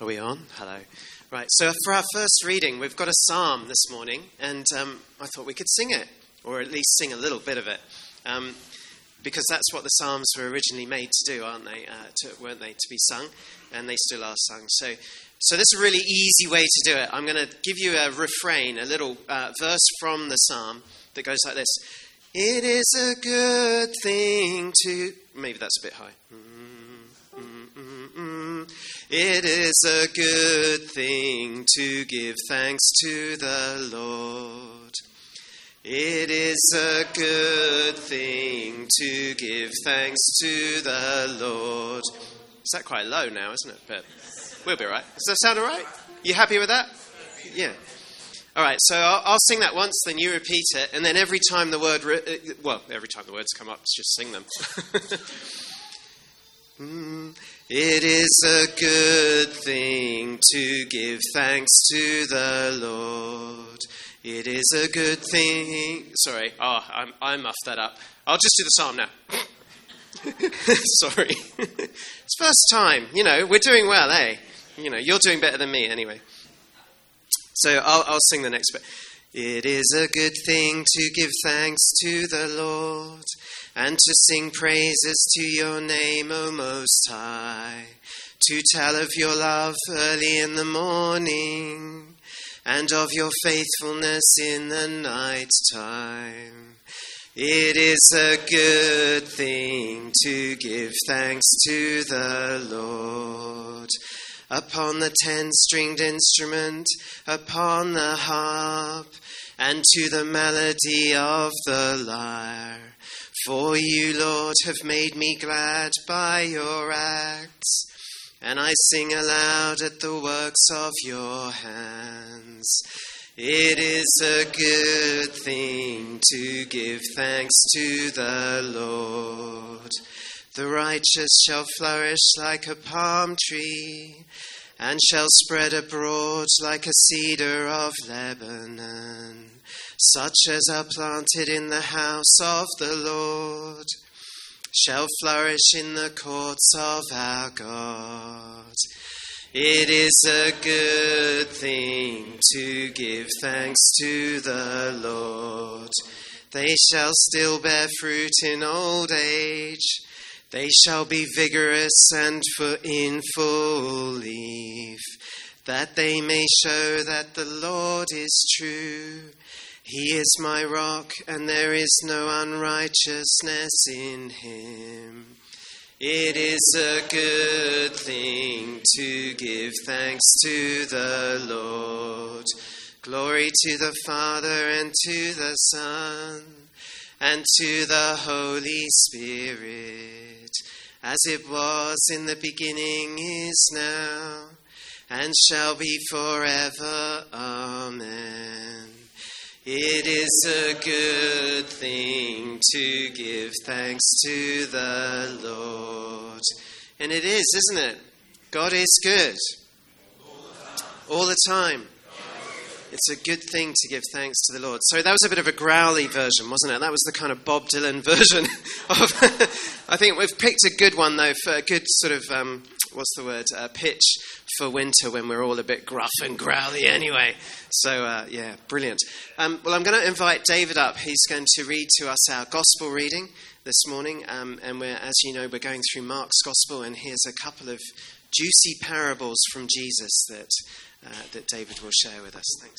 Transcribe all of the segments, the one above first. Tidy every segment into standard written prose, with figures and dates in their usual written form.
Are we on? Hello. Right, so for our first reading, we've got a psalm this morning, and I thought we could sing it, or at least sing a little bit of it, because that's what the psalms were originally made to do, aren't they? Weren't they? To be sung, and they still are sung. So this is a really easy way to do it. I'm going to give you a refrain, a little verse from the psalm that goes like this. It is a good thing to... Maybe that's a bit high. It is a good thing to give thanks to the Lord. It is a good thing to give thanks to the Lord. Is that quite low now, isn't it? But we'll be all right. Does that sound all right? You happy with that? Yeah. All right, so I'll sing that once, then you repeat it, and then every time the word... every time the words come up, just sing them. It is a good thing to give thanks to the Lord. It is a good thing... Sorry, I muffed that up. I'll just do the psalm now. Sorry. It's first time. We're doing well, eh? You're doing better than me anyway. So I'll sing the next bit. It is a good thing to give thanks to the Lord and to sing praises to your name, O Most High, to tell of your love early in the morning and of your faithfulness in the night time. It is a good thing to give thanks to the Lord. Upon the 10-stringed instrument, upon the harp, and to the melody of the lyre. For you, Lord, have made me glad by your acts, and I sing aloud at the works of your hands. It is a good thing to give thanks to the Lord. The righteous shall flourish like a palm tree, and shall spread abroad like a cedar of Lebanon, such as are planted in the house of the Lord, shall flourish in the courts of our God. It is a good thing to give thanks to the Lord. They shall still bear fruit in old age. They shall be vigorous and in full leaf, that they may show that the Lord is true. He is my rock, and there is no unrighteousness in him. It is a good thing to give thanks to the Lord. Glory to the Father, and to the Son, and to the Holy Spirit, as it was in the beginning, is now, and shall be forever. Amen. It is a good thing to give thanks to the Lord. And it is, isn't it? God is good. All the time. It's a good thing to give thanks to the Lord. So that was a bit of a growly version, wasn't it? That was the kind of Bob Dylan version of... I think we've picked a good one, though, for a good sort of, pitch for winter when we're all a bit gruff and growly anyway. So, brilliant. Well, I'm going to invite David up. He's going to read to us our gospel reading this morning. And as you know, we're going through Mark's gospel, and here's a couple of juicy parables from Jesus that David will share with us. Thanks,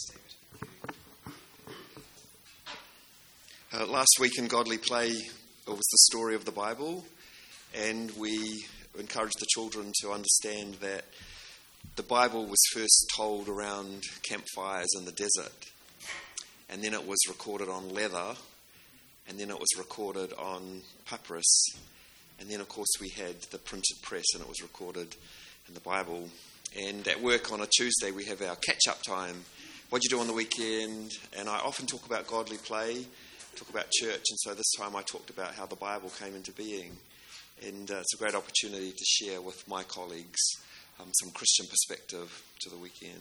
David. Last week in Godly Play, it was the story of the Bible, and we encouraged the children to understand that the Bible was first told around campfires in the desert, and then it was recorded on leather, and then it was recorded on papyrus, and then, of course, we had the printed press, and it was recorded in the Bible. And at work on a Tuesday, we have our catch-up time. What did you do on the weekend? And I often talk about Godly Play, talk about church, and so this time I talked about how the Bible came into being. And it's a great opportunity to share with my colleagues some Christian perspective to the weekend.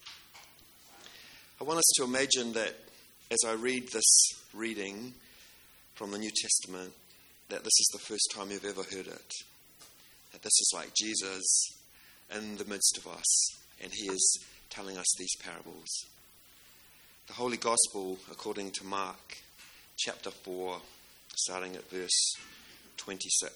I want us to imagine that as I read this reading from the New Testament, that this is the first time you've ever heard it. That this is like Jesus in the midst of us, and he is telling us these parables. The Holy Gospel according to Mark, chapter 4, starting at verse 26.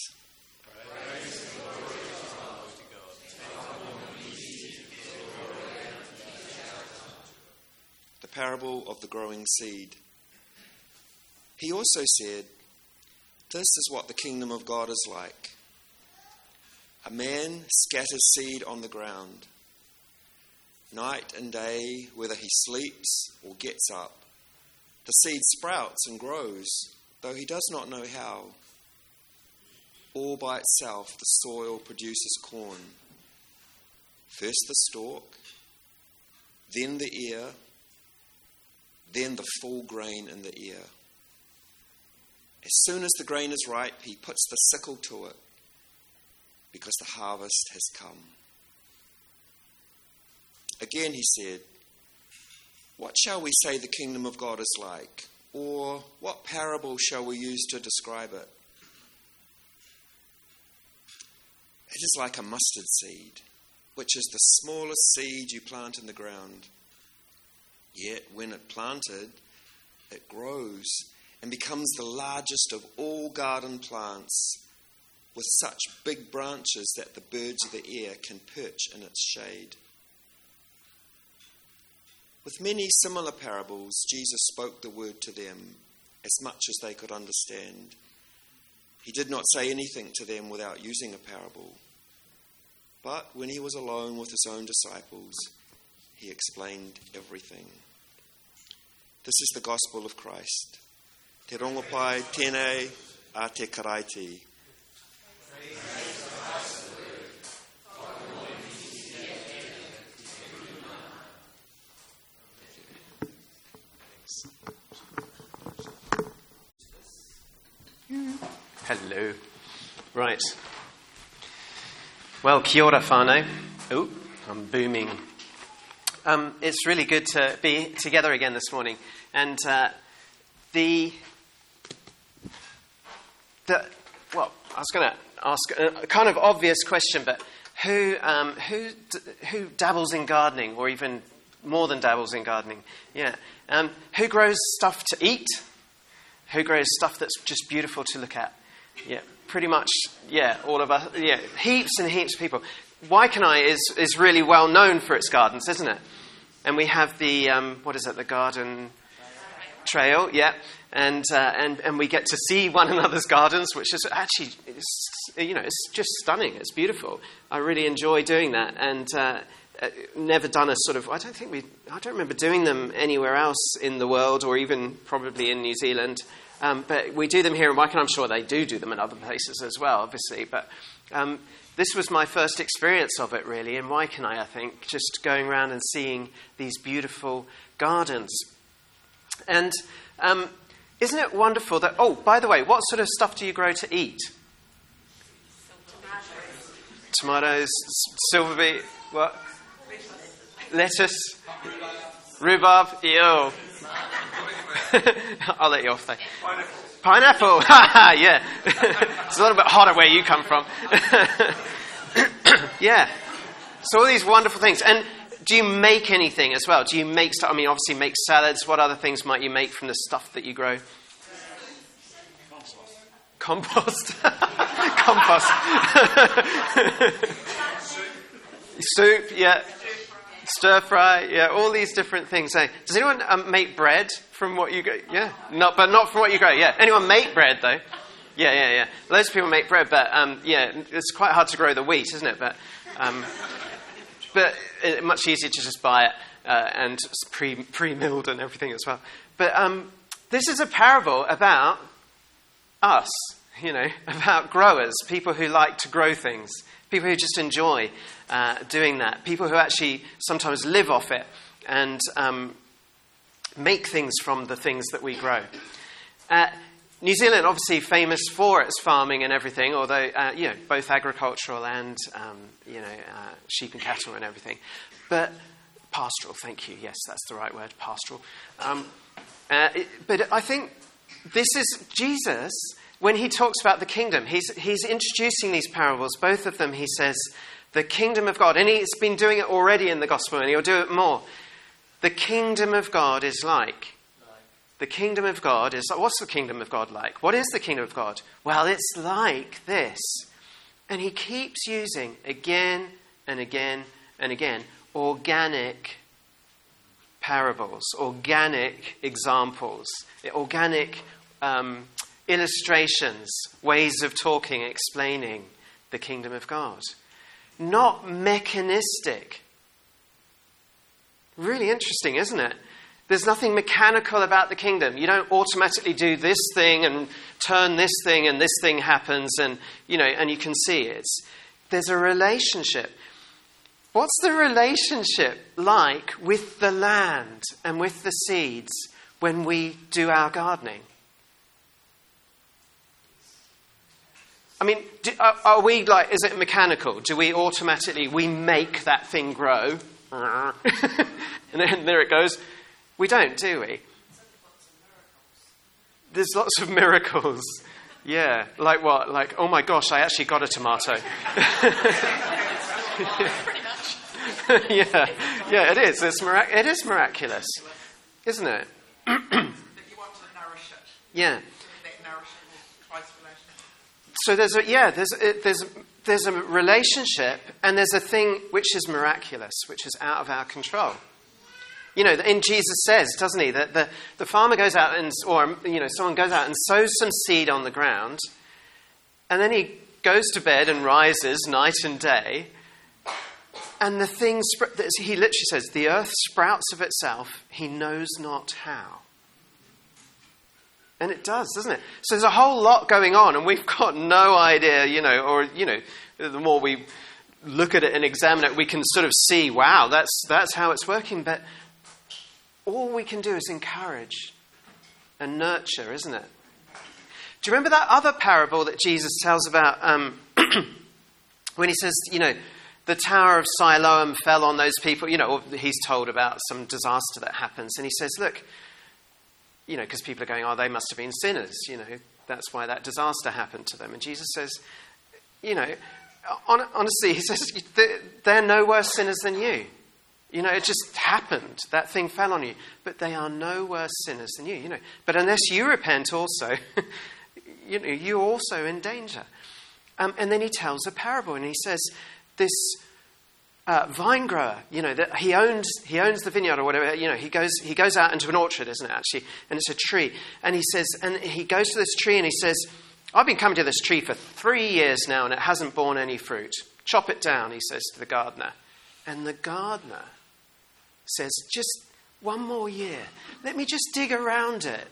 The parable of the growing seed. He also said, "This is what the kingdom of God is like. A man scatters seed on the ground. Night and day, whether he sleeps or gets up, the seed sprouts and grows, though he does not know how. All by itself, the soil produces corn. First the stalk, then the ear, then the full grain in the ear. As soon as the grain is ripe, he puts the sickle to it, because the harvest has come." Again he said, "What shall we say the kingdom of God is like? Or what parable shall we use to describe it? It is like a mustard seed, which is the smallest seed you plant in the ground. Yet when it planted, it grows and becomes the largest of all garden plants, with such big branches that the birds of the air can perch in its shade." With many similar parables, Jesus spoke the word to them as much as they could understand. He did not say anything to them without using a parable. But when he was alone with his own disciples, he explained everything. This is the gospel of Christ. Te rongopai tēnei a te karaiti. Hello. Right. Well, kia ora whānau. Oh, I'm booming. It's really good to be together again this morning. And well, I was going to ask a kind of obvious question, but who dabbles in gardening, or even more than dabbles in gardening? Yeah. Who grows stuff to eat? Who grows stuff that's just beautiful to look at? Yeah, pretty much, yeah, all of us, yeah, heaps and heaps of people. Waikanae is really well known for its gardens, isn't it? And we have the, the garden trail, yeah, and we get to see one another's gardens, which is actually, it's just stunning, it's beautiful. I really enjoy doing that, and never done a sort of, I don't remember doing them anywhere else in the world, or even probably in New Zealand. But we do them here in Waikanae. I'm sure they do them in other places as well, obviously. But this was my first experience of it, really, in Waikanae, I think, just going around and seeing these beautiful gardens. And isn't it wonderful that... Oh, by the way, what sort of stuff do you grow to eat? Tomatoes, silver beet, what? Lettuce, rhubarb, ew. I'll let you off there. Pineapple. Yeah. It's a little bit hotter where you come from. Yeah. So all these wonderful things. And do you make anything as well? Do you make stuff? I mean, obviously make salads. What other things might you make from the stuff that you grow? Compost. Compost. Soup, yeah. Stir fry, yeah, all these different things. So, does anyone make bread from what you grow? Yeah, not from what you grow. Yeah, anyone make bread though? Yeah. Loads of people make bread, but it's quite hard to grow the wheat, isn't it? But it's much easier to just buy it and pre-milled and everything as well. But this is a parable about us, about growers, people who like to grow things. People who just enjoy doing that. People who actually sometimes live off it and make things from the things that we grow. New Zealand, obviously famous for its farming and everything, although, both agricultural and, sheep and cattle and everything. But pastoral, thank you. Yes, that's the right word, pastoral. But I think this is Jesus... When he talks about the kingdom, he's introducing these parables. Both of them, he says, The kingdom of God. And he's been doing it already in the gospel, and he'll do it more. The kingdom of God is like. The kingdom of God is like. What's the kingdom of God like? What is the kingdom of God? Well, it's like this. And he keeps using again and again and again organic parables, organic examples, organic illustrations, ways of talking, explaining the kingdom of God. Not mechanistic. Really interesting, isn't it? There's nothing mechanical about the kingdom. You don't automatically do this thing and turn this thing and this thing happens and you can see it. There's a relationship. What's the relationship like with the land and with the seeds when we do our gardening? I mean, are we like, is it mechanical? Do we automatically, we make that thing grow? And then there it goes. We don't, do we? There's lots of miracles. Yeah. Like what? Like, oh my gosh, I actually got a tomato. Pretty much. Yeah, it is. It is miraculous, isn't it? That you want to nourish it. Yeah. That nourishing Christ's relationship. So there's a relationship, and there's a thing which is miraculous, which is out of our control. And Jesus says, doesn't he, that the farmer goes out someone goes out and sows some seed on the ground, and then he goes to bed and rises night and day, and the thing, he literally says, the earth sprouts of itself, he knows not how. And it does, doesn't it? So there's a whole lot going on, and we've got no idea, the more we look at it and examine it, we can sort of see, wow, that's how it's working. But all we can do is encourage and nurture, isn't it? Do you remember that other parable that Jesus tells about when he says, the Tower of Siloam fell on those people, or he's told about some disaster that happens. And he says, look, because people are going, oh, they must have been sinners, that's why that disaster happened to them. And Jesus says, honestly, he says, they're no worse sinners than you. It just happened. That thing fell on you. But they are no worse sinners than you, But unless you repent also, you're also in danger. And then he tells a parable, and he says, this vine grower, that he owns the vineyard or whatever, he goes out into an orchard, isn't it, actually? And it's a tree. And he says, and he goes to this tree and he says, I've been coming to this tree for 3 years now and it hasn't borne any fruit. Chop it down, he says to the gardener. And the gardener says, just one more year. Let me just dig around it,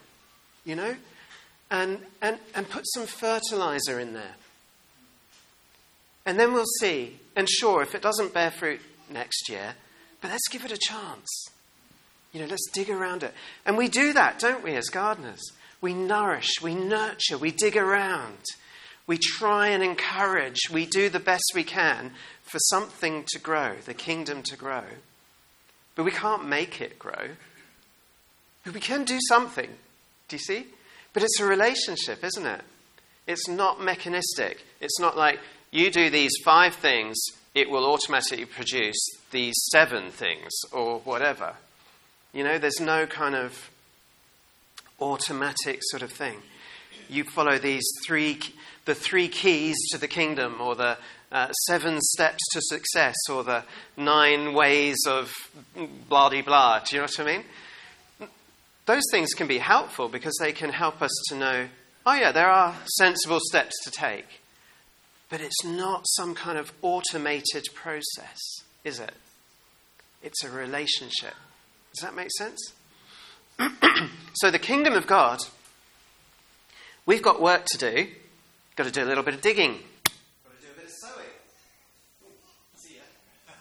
and put some fertilizer in there. And then we'll see. And sure, if it doesn't bear fruit next year, but let's give it a chance. Let's dig around it. And we do that, don't we, as gardeners? We nourish, we nurture, we dig around. We try and encourage. We do the best we can for something to grow, the kingdom to grow. But we can't make it grow. But we can do something. Do you see? But it's a relationship, isn't it? It's not mechanistic. It's not like, you do these 5 things, it will automatically produce these 7 things or whatever. There's no kind of automatic sort of thing. You follow the 3 keys to the kingdom, or the 7 steps to success, or the 9 ways of blah-de-blah. Do you know what I mean? Those things can be helpful because they can help us to know, oh yeah, there are sensible steps to take. But it's not some kind of automated process, is it? It's a relationship. Does that make sense? So the kingdom of God, we've got work to do. Got to do a little bit of digging. Got to do a bit of sowing. See ya.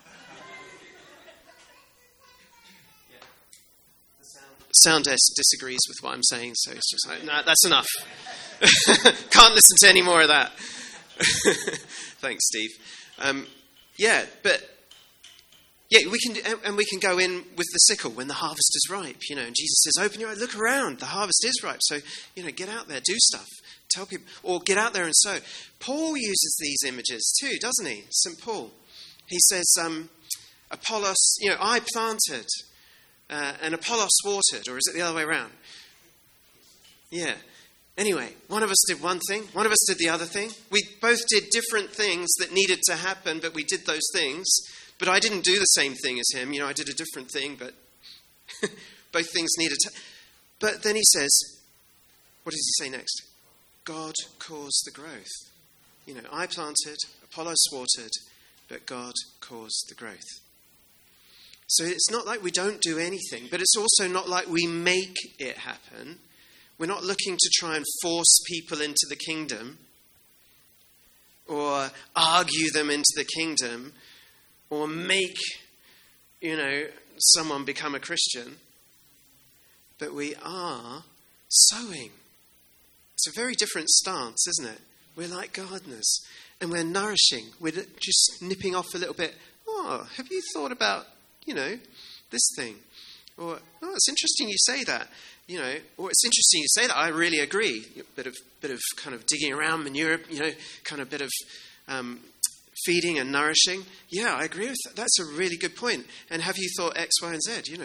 Yeah. The sound desk disagrees with what I'm saying, so it's just like, no, that's enough. Can't listen to any more of that. Thanks, Steve. We can go in with the sickle when the harvest is ripe, and Jesus says, open your eyes, look around, the harvest is ripe. So, get out there, do stuff, tell people, or get out there and sow. Paul uses these images too, doesn't he? St. Paul. He says, Apollos, I planted and Apollos watered, or is it the other way around? Yeah. Anyway, one of us did one thing, one of us did the other thing. We both did different things that needed to happen, but we did those things. But I didn't do the same thing as him. I did a different thing, but both things needed to. But then he says, what does he say next? God caused the growth. I planted, Apollos watered, but God caused the growth. So it's not like we don't do anything, but it's also not like we make it happen. We're not looking to try and force people into the kingdom or argue them into the kingdom or make, someone become a Christian. But we are sowing. It's a very different stance, isn't it? We're like gardeners and we're nourishing. We're just nipping off a little bit. Oh, have you thought about, this thing? Or, oh, it's interesting you say that. Or it's interesting you say that. I really agree. Bit of kind of digging around, manure, kind of bit of feeding and nourishing. Yeah, I agree with that. That's a really good point. And have you thought X, Y, and Z?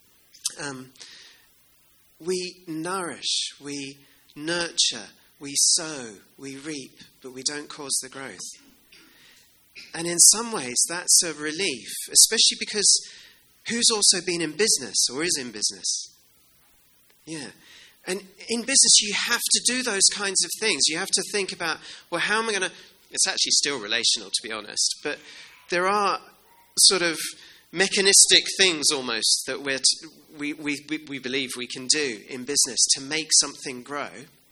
We nourish, we nurture, we sow, we reap, but we don't cause the growth. And in some ways, that's a relief, especially because who's also been in business or is in business? Yeah. And in business, you have to do those kinds of things. You have to think about, well, how am I going to... It's actually still relational, to be honest. But there are sort of mechanistic things almost that we believe we can do in business to make something grow.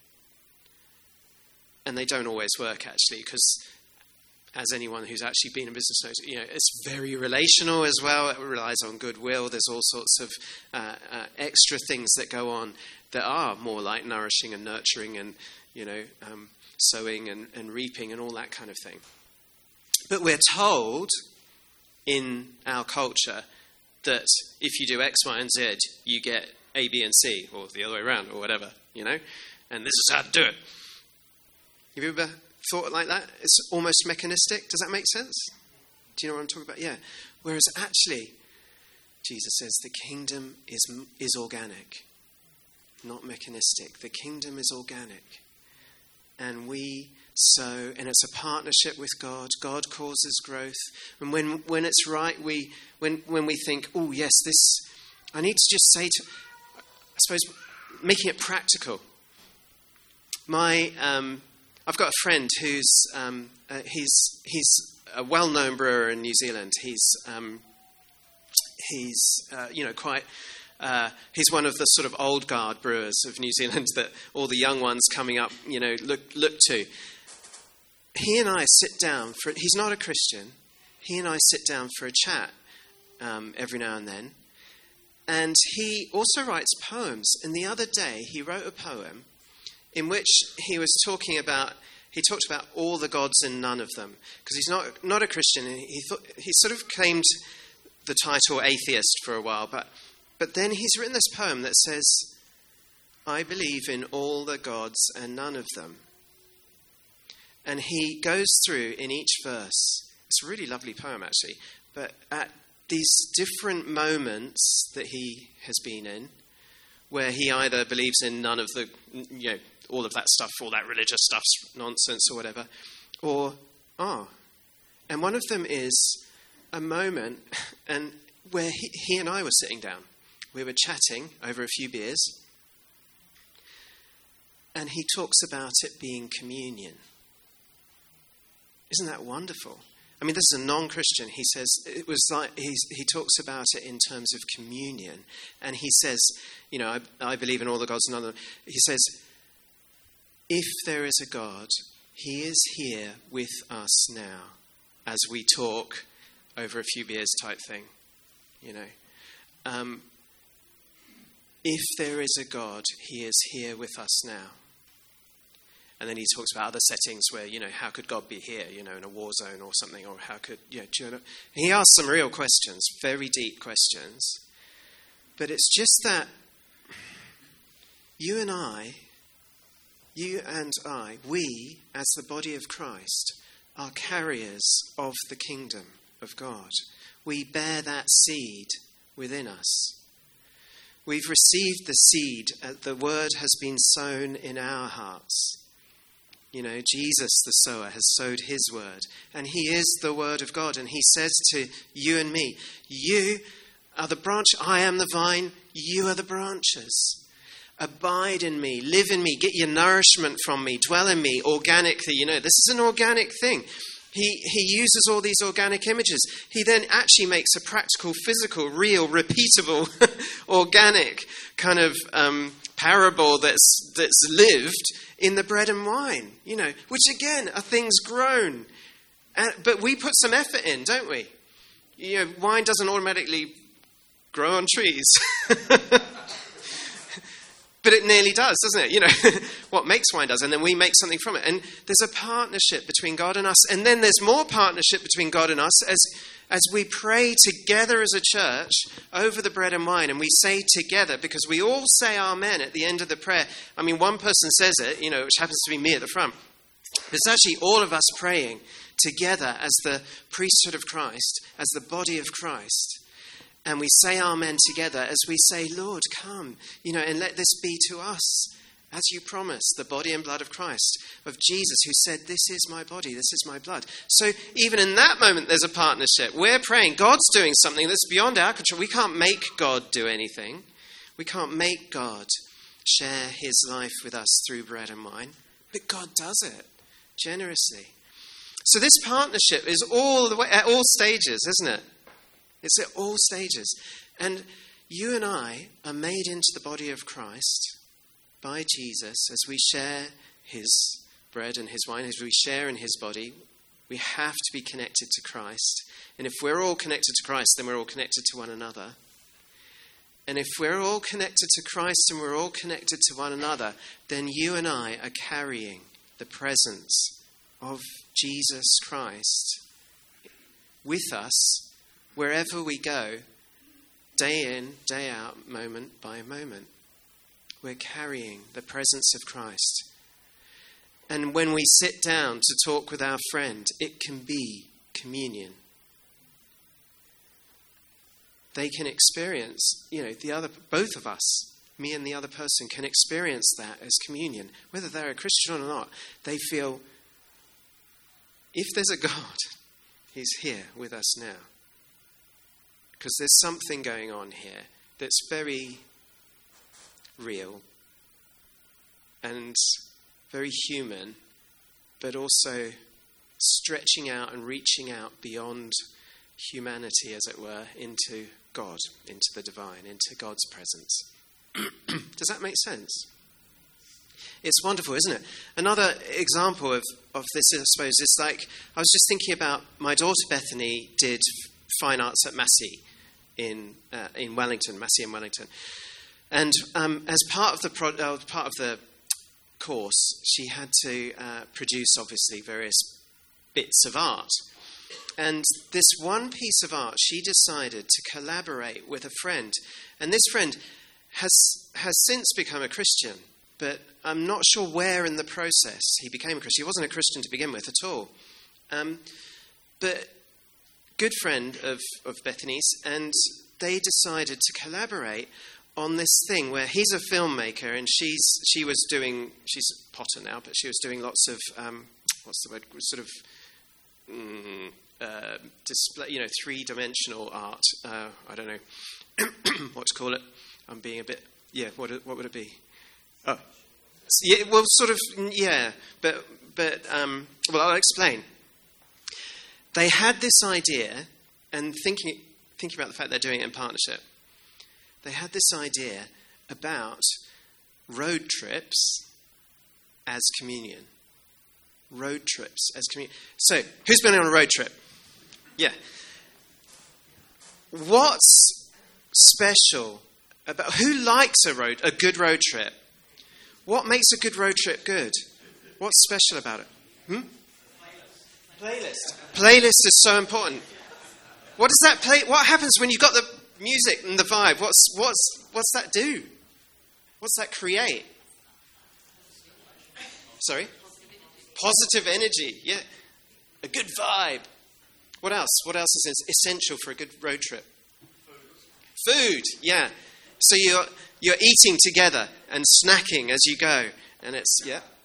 And they don't always work, actually, because as anyone who's actually been in business knows, it's very relational as well. It relies on goodwill. There's all sorts of extra things that go on that are more like nourishing and nurturing and, sowing and reaping and all that kind of thing. But we're told in our culture that if you do X, Y, and Z, you get A, B, and C, or the other way around, or whatever, and this is how to do it. Have you ever thought like that? It's almost mechanistic. Does that make sense? Do you know what I'm talking about? Yeah. Whereas actually, Jesus says the kingdom is organic, not mechanistic. The kingdom is organic. And we sow, and it's a partnership with God. God causes growth. And when it's right, when we think, oh, yes, this, I need to just say to, I suppose, making it practical. I've got a friend who's he's a well-known brewer in New Zealand. He's one of the sort of old guard brewers of New Zealand that all the young ones coming up, look to. He and I sit down he's not a Christian. He and I sit down for a chat every now and then. And he also writes poems. And the other day he wrote a poem in which he talked about all the gods and none of them. Because he's not a Christian. And he sort of claimed the title atheist for a while. But then he's written this poem that says, I believe in all the gods and none of them. And he goes through in each verse. It's a really lovely poem, actually. But at these different moments that he has been in, where he either believes in none of the, all of that stuff, all that religious stuff's nonsense or whatever, or, and one of them is a moment and where he and I were sitting down. We were chatting over a few beers, and he talks about it being communion. Isn't that wonderful? I mean, this is a non-Christian. He says it was like he talks about it in terms of communion, and he says, I believe in all the gods and none of them. He says, if there is a God, he is here with us now, as we talk over a few beers type thing, If there is a God, he is here with us now. And then he talks about other settings where, how could God be here, in a war zone or something, or how could, he asks some real questions, very deep questions. But it's just that you and I, we, as the body of Christ, are carriers of the kingdom. of God. We bear that seed within us. We've received the seed. The word has been sown in our hearts. You know, Jesus, the sower, has sowed his word. And he is the word of God. And he says to you and me, you are the branch, I am the vine, you are the branches. Abide in me, live in me, get your nourishment from me, dwell in me organically. You know, this is an organic thing. He uses all these organic images. He then actually makes a practical, physical, real, repeatable, organic kind of parable that's lived in the bread and wine, you know, which again are things grown. But we put some effort in, don't we? You know, wine doesn't automatically grow on trees. But it nearly does, doesn't it? You know, what makes wine does, and then we make something from it. And there's a partnership between God and us. And then there's more partnership between God and us as we pray together as a church over the bread and wine. And we say together, because we all say amen at the end of the prayer. I mean, one person says it, you know, which happens to be me at the front. It's actually all of us praying together as the priesthood of Christ, as the body of Christ. And we say amen together as we say, Lord, come, you know, and let this be to us, as you promised, the body and blood of Christ, of Jesus, who said, this is my body, this is my blood. So even in that moment, there's a partnership. We're praying. God's doing something that's beyond our control. We can't make God do anything. We can't make God share his life with us through bread and wine. But God does it generously. So this partnership is all the way, at all stages, isn't it? It's at all stages. And you and I are made into the body of Christ by Jesus as we share his bread and his wine, as we share in his body. We have to be connected to Christ. And if we're all connected to Christ, then we're all connected to one another. And if we're all connected to Christ and we're all connected to one another, then you and I are carrying the presence of Jesus Christ with us wherever we go, day in, day out, moment by moment. We're carrying the presence of Christ. And when we sit down to talk with our friend, it can be communion. They can experience, you know, both of us, me and the other person, can experience that as communion. Whether they're a Christian or not, they feel, if there's a God, he's here with us now. Because there's something going on here that's very real and very human, but also stretching out and reaching out beyond humanity, as it were, into God, into the divine, into God's presence. Does that make sense? It's wonderful, isn't it? Another example of this, I suppose, is like, I was just thinking about my daughter Bethany did fine arts at Massey in Wellington, Massey in Wellington. And as part of the course, she had to produce, obviously, various bits of art. And this one piece of art, she decided to collaborate with a friend. And this friend has since become a Christian, but I'm not sure where in the process he became a Christian. He wasn't a Christian to begin with at all. But good friend of Bethany's, and they decided to collaborate on this thing where he's a filmmaker and she's a potter now, but she was doing lots of display, you know, three-dimensional art. I don't know what to call it. I'm being a bit, what would it be? Oh, yeah, well, sort of, yeah, but I'll explain. They had this idea, and thinking about the fact they're doing it in partnership, they had this idea about road trips as communion. Road trips as communion. So, who's been on a road trip? Yeah. What's special about, who likes a good road trip? What makes a good road trip good? What's special about it? Playlist is so important. What does that play? What happens when you've got the music and the vibe? What's that do? What's that create? Sorry? Positive energy. Yeah. A good vibe. What else? What else is essential for a good road trip? Food, yeah. So you're eating together and snacking as you go, and it's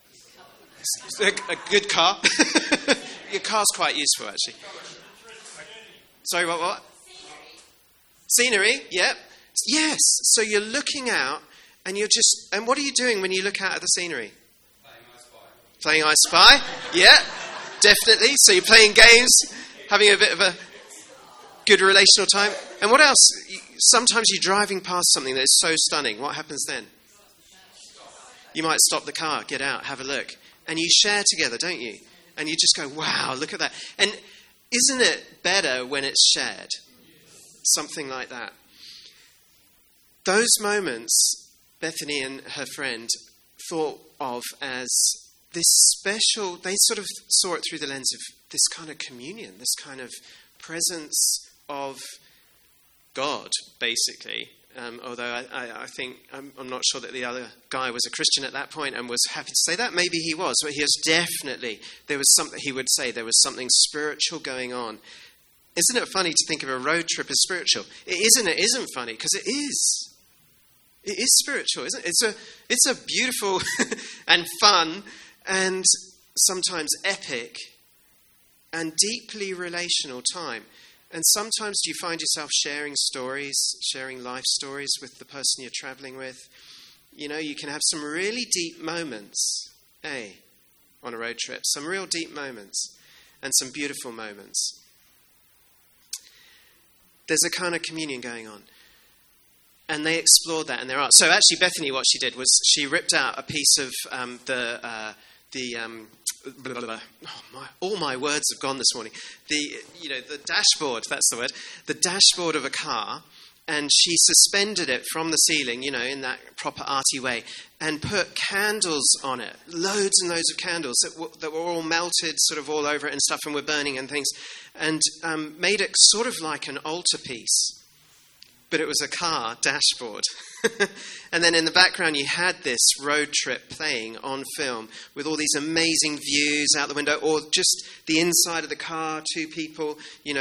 a good car. Your car's quite useful, actually. Sorry, what? Scenery, yeah. Yes. So you're looking out, and and what are you doing when you look out at the scenery? Playing I Spy. Yeah, definitely. So you're playing games, having a bit of a good relational time. And what else? Sometimes you're driving past something that is so stunning. What happens then? You might stop the car, get out, have a look. And you share together, don't you? And you just go, wow, look at that. And isn't it better when it's shared? Something like that. Those moments, Bethany and her friend thought of as this special, they sort of saw it through the lens of this kind of communion, this kind of presence of God, basically. Although I think, I'm not sure that the other guy was a Christian at that point and was happy to say that. Maybe he was, but he was definitely, there was something, he would say there was something spiritual going on. Isn't it funny to think of a road trip as spiritual? It isn't funny, because it is. It is spiritual, isn't it? It's a beautiful and fun and sometimes epic and deeply relational time. And sometimes do you find yourself sharing stories, sharing life stories with the person you're traveling with? You know, you can have some really deep moments, on a road trip. Some real deep moments and some beautiful moments. There's a kind of communion going on. And they explored that in their art. So actually, Bethany, what she did was she ripped out a piece of all my words have gone this morning. The dashboard, that's the word, the dashboard of a car, and she suspended it from the ceiling, in that proper arty way, and put candles on it, loads and loads of candles that were all melted sort of all over it and stuff, and were burning and things, and made it sort of like an altarpiece. But it was a car dashboard. And then in the background you had this road trip playing on film with all these amazing views out the window, or just the inside of the car, two people,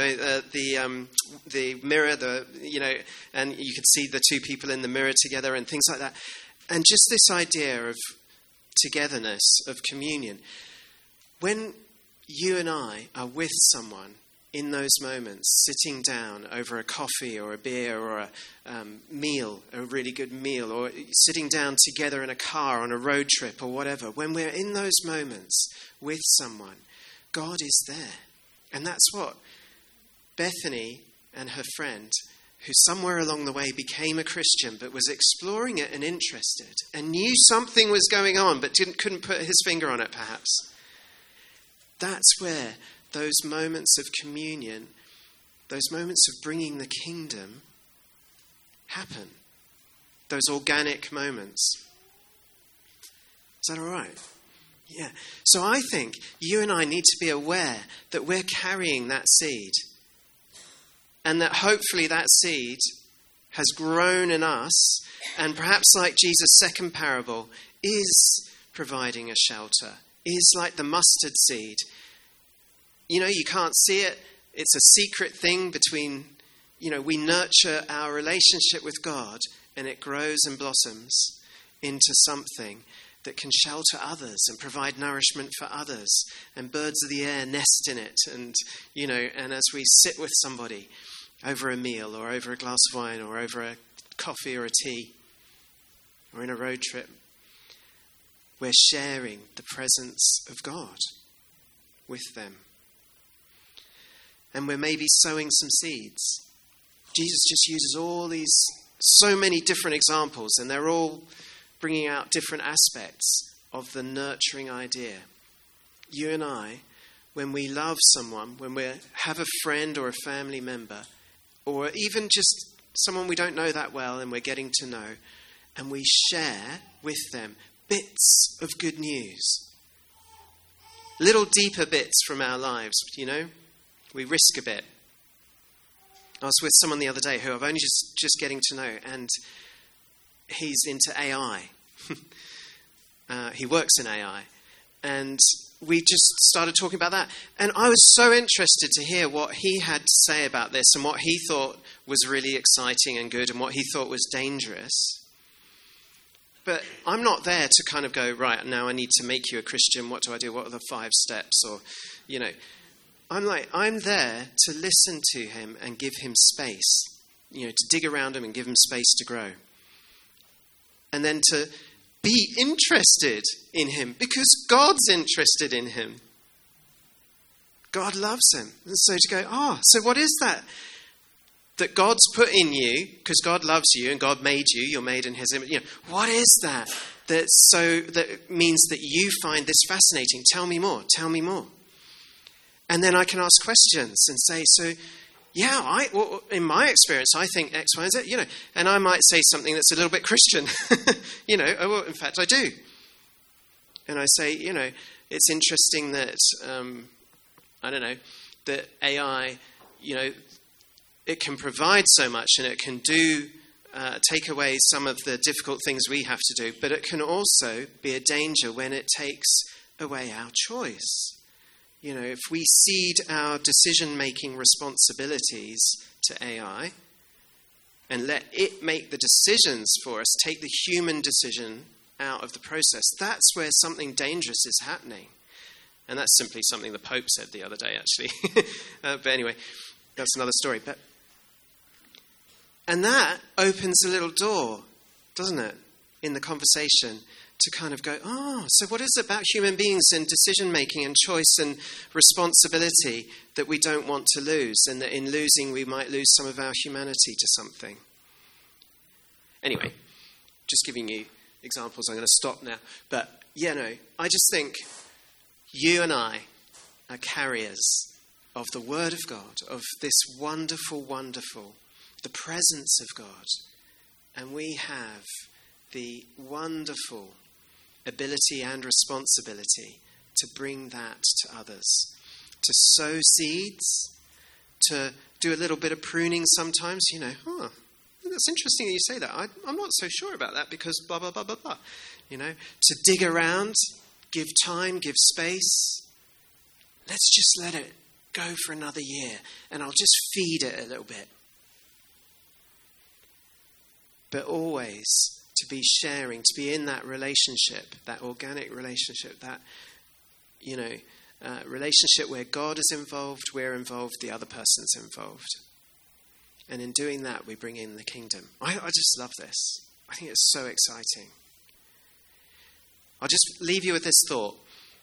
the mirror, and you could see the two people in the mirror together and things like that. And just this idea of togetherness, of communion. When you and I are with someone, in those moments, sitting down over a coffee or a beer or a meal, a really good meal, or sitting down together in a car on a road trip or whatever, when we're in those moments with someone, God is there. And that's what Bethany and her friend, who somewhere along the way became a Christian but was exploring it and interested and knew something was going on but couldn't put his finger on it perhaps. That's where those moments of communion, those moments of bringing the kingdom happen. Those organic moments. Is that all right? Yeah. So I think you and I need to be aware that we're carrying that seed. And that hopefully that seed has grown in us. And perhaps like Jesus' second parable, is providing a shelter. Is like the mustard seed. You can't see it. It's a secret thing between, we nurture our relationship with God and it grows and blossoms into something that can shelter others and provide nourishment for others. And birds of the air nest in it. And, and as we sit with somebody over a meal or over a glass of wine or over a coffee or a tea or in a road trip, we're sharing the presence of God with them. And we're maybe sowing some seeds. Jesus just uses so many different examples, and they're all bringing out different aspects of the nurturing idea. You and I, when we love someone, when we have a friend or a family member, or even just someone we don't know that well and we're getting to know, and we share with them bits of good news, little deeper bits from our lives, we risk a bit. I was with someone the other day who I've only just getting to know, and he's into AI. He works in AI, And we just started talking about that. And I was so interested to hear what he had to say about this and what he thought was really exciting and good and what he thought was dangerous. But I'm not there to kind of go, right, now I need to make you a Christian. What do I do? What are the 5 steps? Or, I'm there to listen to him and give him space, to dig around him and give him space to grow. And then to be interested in him because God's interested in him. God loves him. And so to go, so what is that God's put in you, because God loves you and God made you, you're made in his image. What is that means that you find this fascinating? Tell me more. And then I can ask questions and say, in my experience, I think X, Y, and Z, and I might say something that's a little bit Christian, in fact I do. And I say, it's interesting that, that AI, it can provide so much and it can take away some of the difficult things we have to do, but it can also be a danger when it takes away our choice. If we cede our decision-making responsibilities to AI and let it make the decisions for us, take the human decision out of the process, that's where something dangerous is happening. And that's simply something the Pope said the other day, actually. But anyway, that's another story. And that opens a little door, doesn't it, in the conversation to kind of go, so what is it about human beings and decision-making and choice and responsibility that we don't want to lose, and that in losing we might lose some of our humanity to something? Anyway, just giving you examples. I'm going to stop now. But, I just think you and I are carriers of the Word of God, of this wonderful, wonderful, the presence of God. And we have the wonderful ability and responsibility to bring that to others, to sow seeds, to do a little bit of pruning sometimes. That's interesting that you say that. I'm not so sure about that because blah, blah, blah, blah, blah. To dig around, give time, give space. Let's just let it go for another year and I'll just feed it a little bit. But always to be sharing, to be in that relationship, that organic relationship, that, relationship where God is involved, we're involved, the other person's involved. And in doing that, we bring in the kingdom. I just love this. I think it's so exciting. I'll just leave you with this thought.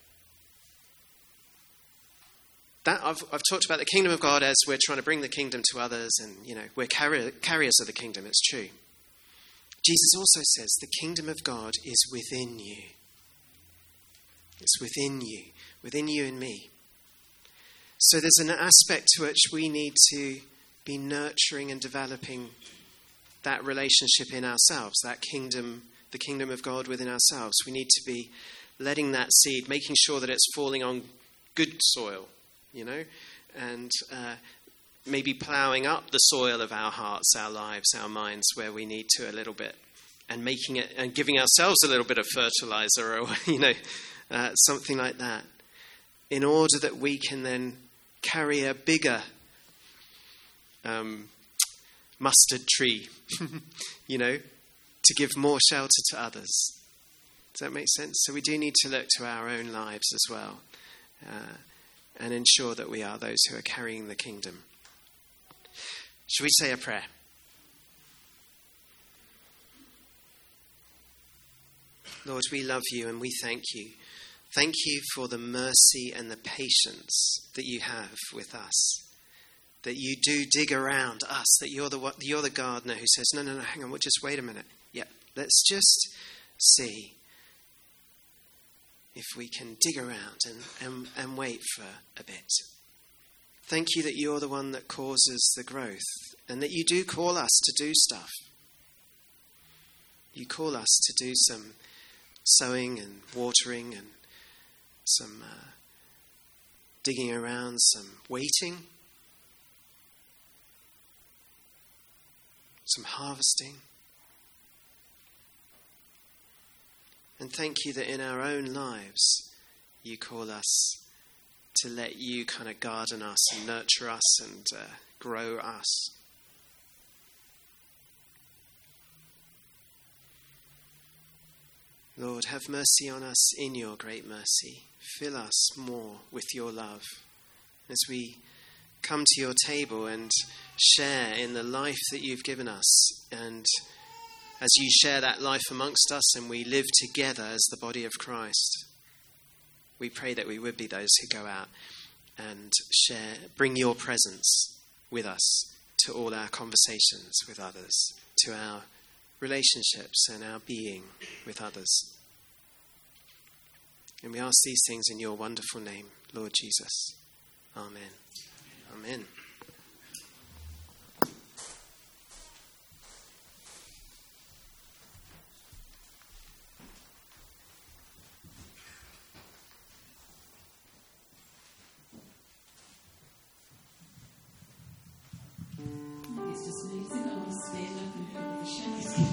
That I've talked about the kingdom of God as we're trying to bring the kingdom to others, and, we're carriers of the kingdom. It's true. Jesus also says the kingdom of God is within you. It's within you and me. So there's an aspect to which we need to be nurturing and developing that relationship in ourselves, that kingdom, the kingdom of God within ourselves. We need to be letting that seed, making sure that it's falling on good soil, and maybe ploughing up the soil of our hearts, our lives, our minds, where we need to a little bit, and making it and giving ourselves a little bit of fertilizer, or something like that, in order that we can then carry a bigger mustard tree, to give more shelter to others. Does that make sense? So we do need to look to our own lives as well, and ensure that we are those who are carrying the kingdom. Shall we say a prayer? Lord, we love you and we thank you. Thank you for the mercy and the patience that you have with us. That you do dig around us. That you're the gardener who says, no, hang on, just wait a minute. Yeah, let's just see if we can dig around and wait for a bit. Thank you that you're the one that causes the growth, and that you do call us to do stuff. You call us to do some sowing and watering and some digging around, some waiting, some harvesting. And thank you that in our own lives, you call us to let you kind of garden us and nurture us and grow us. Lord, have mercy on us in your great mercy. Fill us more with your love. As we come to your table and share in the life that you've given us, and as you share that life amongst us and we live together as the body of Christ, we pray that we would be those who go out and share, bring your presence with us to all our conversations with others, to our relationships and our being with others. And we ask these things in your wonderful name, Lord Jesus. Amen. Amen. It's just amazing. I want to stand up and help the shadows.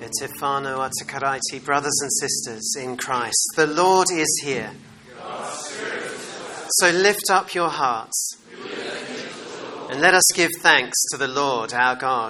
Etifano Atakaraiti, brothers and sisters in Christ, the Lord is here. So lift up your hearts and let us give thanks to the Lord our God.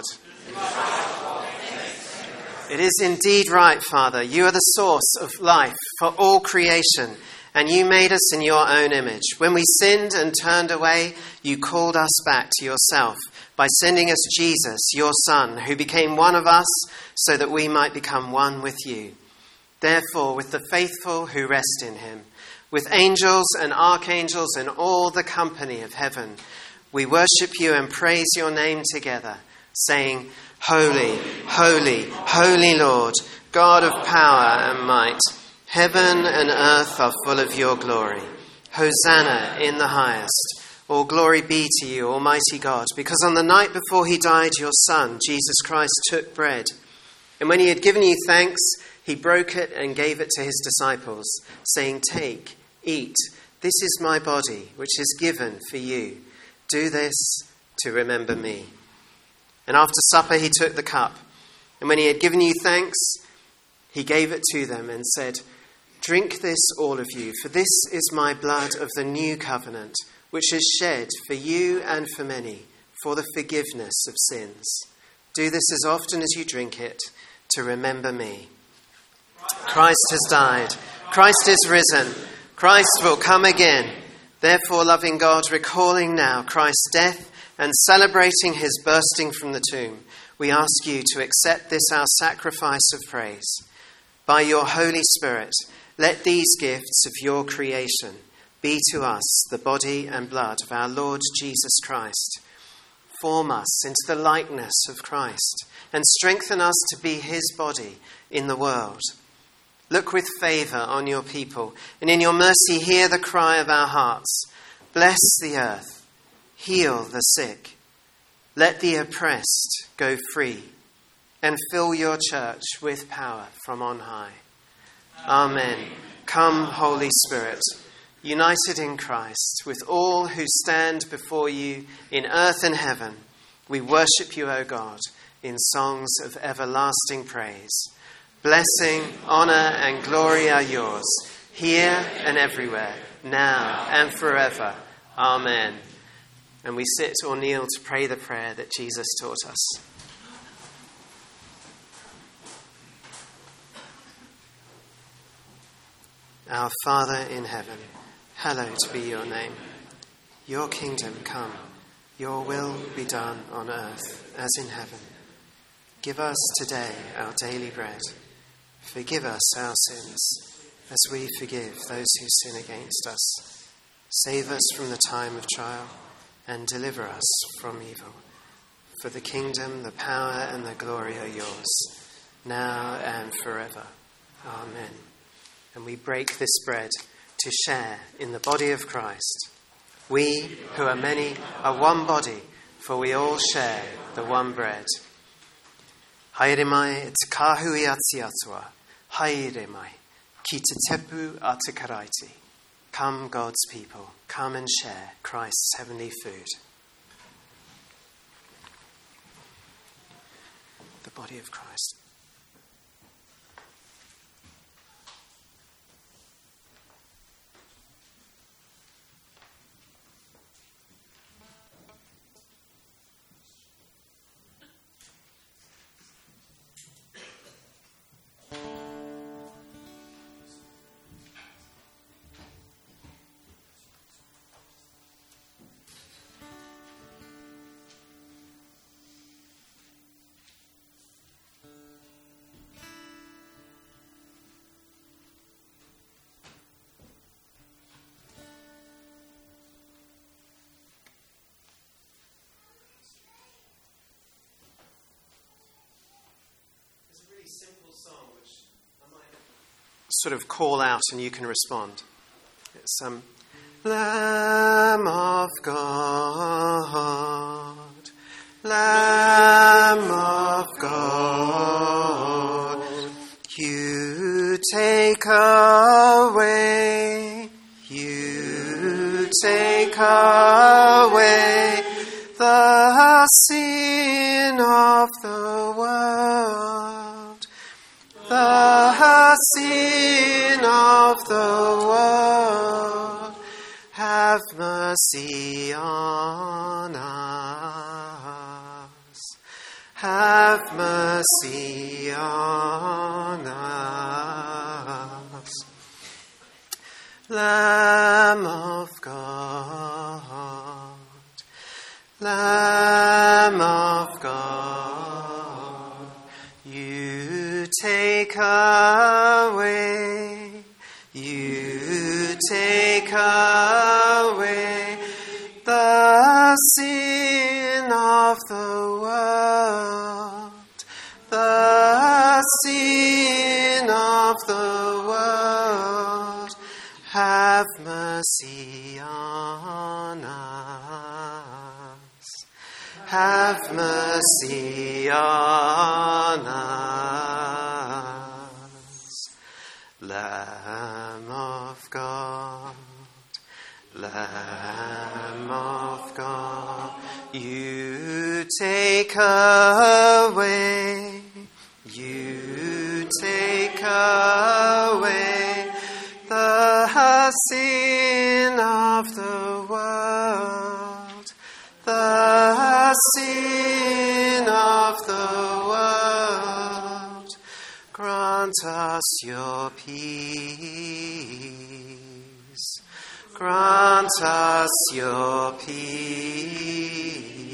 It is indeed right, Father. You are the source of life for all creation, and you made us in your own image. When we sinned and turned away, you called us back to yourself by sending us Jesus, your Son, who became one of us so that we might become one with you. Therefore, with the faithful who rest in him, with angels and archangels and all the company of heaven, we worship you and praise your name together, saying, Holy, holy, holy Lord, God of power and might. Heaven and earth are full of your glory. Hosanna in the highest. All glory be to you, Almighty God, because on the night before he died, your Son, Jesus Christ, took bread. And when he had given you thanks, he broke it and gave it to his disciples, saying, Take, eat. This is my body, which is given for you. Do this to remember me. And after supper, he took the cup. And when he had given you thanks, he gave it to them and said, Drink this, all of you, for this is my blood of the new covenant, which is shed for you and for many, for the forgiveness of sins. Do this as often as you drink it, to remember me. Christ has died. Christ is risen. Christ will come again. Therefore, loving God, recalling now Christ's death and celebrating his bursting from the tomb, we ask you to accept this our sacrifice of praise. By your Holy Spirit, let these gifts of your creation be to us the body and blood of our Lord Jesus Christ. Form us into the likeness of Christ and strengthen us to be his body in the world. Look with favour on your people, and in your mercy hear the cry of our hearts. Bless the earth, heal the sick, let the oppressed go free, and fill your church with power from on high. Amen. Come, Holy Spirit, united in Christ, with all who stand before you in earth and heaven, we worship you, O God, in songs of everlasting praise. Blessing, honour and glory are yours, here and everywhere, now and forever. Amen. And we sit or kneel to pray the prayer that Jesus taught us. Our Father in heaven, hallowed be your name. Your kingdom come, your will be done on earth as in heaven. Give us today our daily bread. Forgive us our sins, as we forgive those who sin against us. Save us from the time of trial, and deliver us from evil. For the kingdom, the power, and the glory are yours, now and forever. Amen. And we break this bread to share in the body of Christ. We, who are many, are one body, for we all share the one bread. Haere mai te kāhui ati atua. Haere mai ki te tepu ate karaiti. Come, God's people, come and share Christ's heavenly food. The body of Christ. Simple song which I might sort of call out and you can respond. It's Lamb of God, Lamb of God, you take away the sin of the world. sin of the world, have mercy on us. Have mercy on us. Lamb of God, Lamb of God, you take away the sin of the world, the sin of the world. Have mercy on us. Have mercy on us. Lamb of God, Lamb of God, you take away the sin of the world, the sin of the world. Grant us your peace. Grant us your peace.